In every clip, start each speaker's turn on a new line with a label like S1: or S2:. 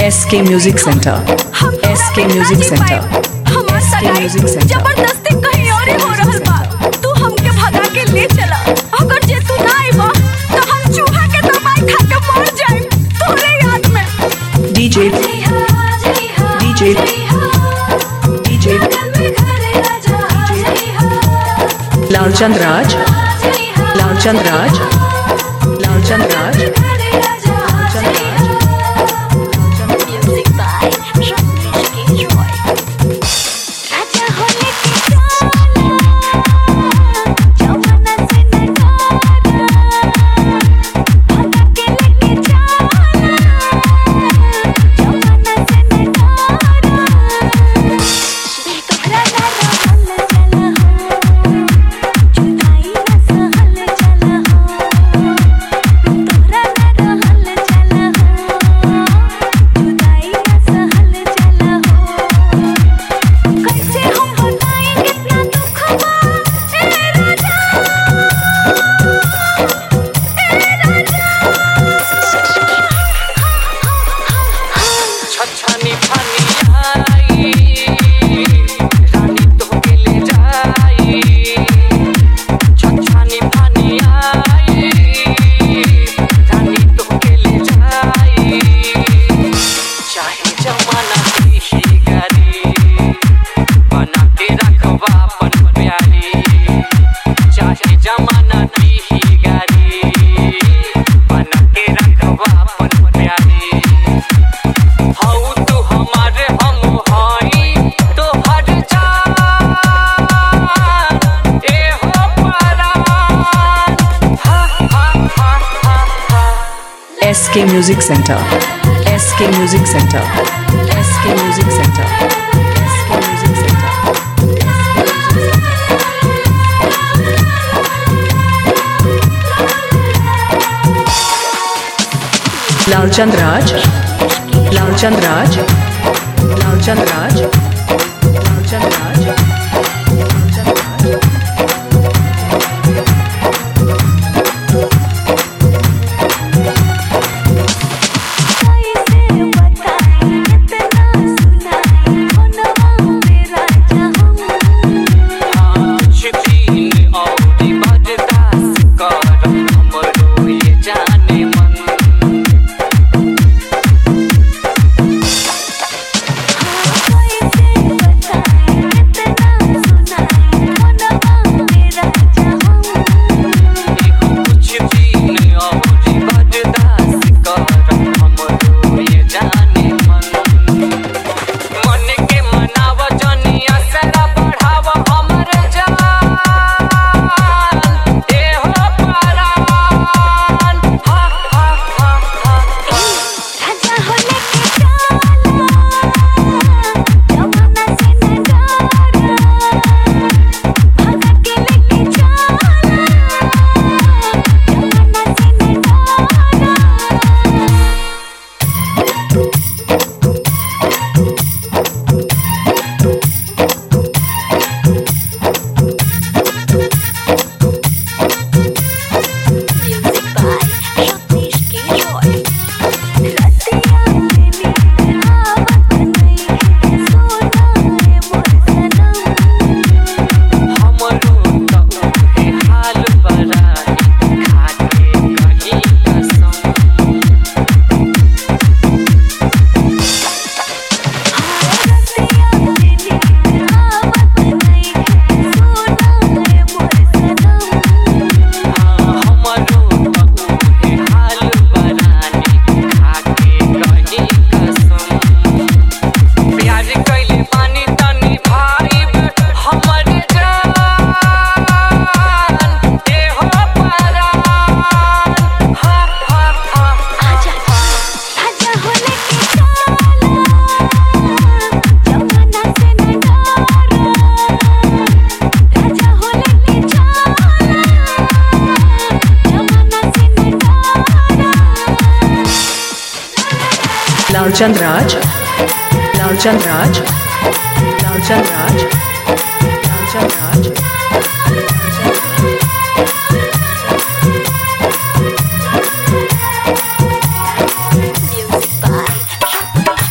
S1: SK Music Center, SK Music Center, SK Music Center।
S2: जबरदस्ती कहीं और ही हो रहल बा। तू हमके भगा के ले चला। अगर जे तू ना आइबा तो हम चूहा के दवाई खा के मर जाए तोरे याद में।
S1: DJ Lalchand Raj, Lalchand Raj, Lalchand Raj. SK Music Center, SK Music Center, SK Music Center, SK Music Center। Lalchand Raj, Lalchand Raj, Lalchand Raj, Lalchand Raj. Lalchand Raj, Lalchand Raj, Lalchand Raj, Lalchand Raj.
S2: Music by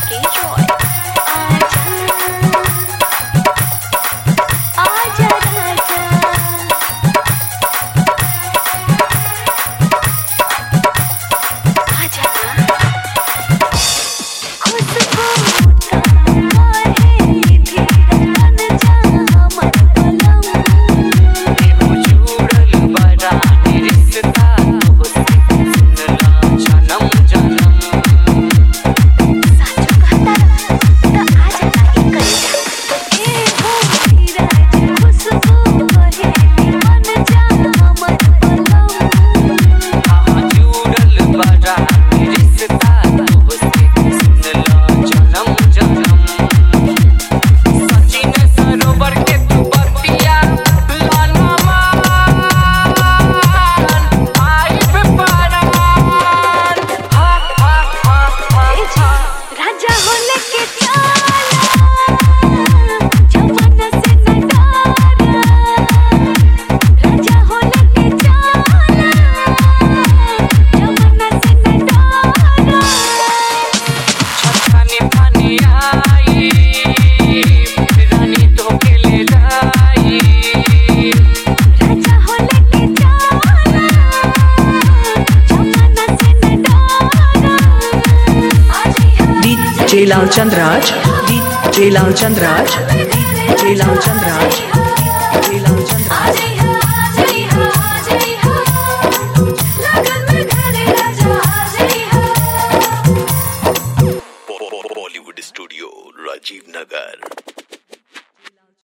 S1: Lal Chandraj, DJ Lal Chandraj, DJ Lal Chandraj.